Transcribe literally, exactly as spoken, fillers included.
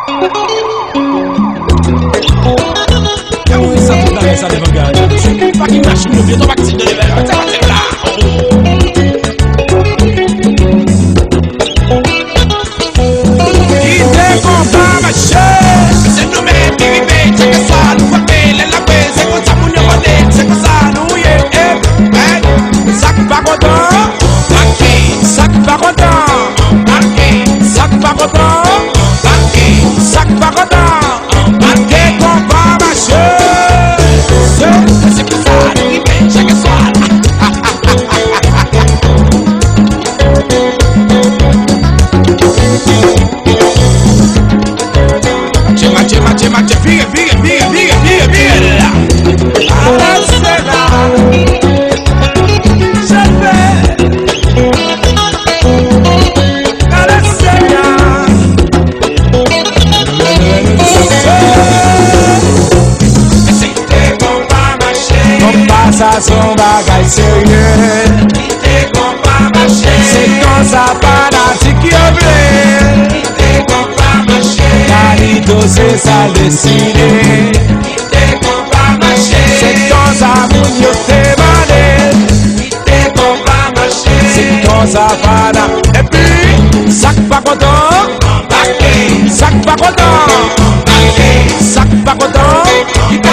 Ça devant garage. Pas qu'il machine, il y a ton vaccin de l'événement. C'est pas là. Il est content, ma chère. C'est nous-mêmes qui vivons, c'est que ça nous va payer la paix. C'est comme ça, mon nom, c'est que ça nous y est. Ça qui pas content. Ça qui pas content. Ça qui pas content. Ça qui pas content. Marqué combat, ma chère. C'est que ça nous y est, c'est que ça. Mache, mache, mache, figue, figue, figue, figue, figue, figue là. Ah, c'est là. Je vais. Allez, c'est là. C'était combat, ma chérie. Combat, ça, son bagage sérieux. C'était combat, ma chérie. C'est comme ça, fanatique qui oublie. C'était combat, ma chérie. Calido, c'est ça décidé. C'était combat, ma chérie. C'est comme ça, mon yo, c'est bandé. C'était combat, ma chérie. C'est comme ça, fana. Et puis, sac pas content. Sac pas content. Sac pas content.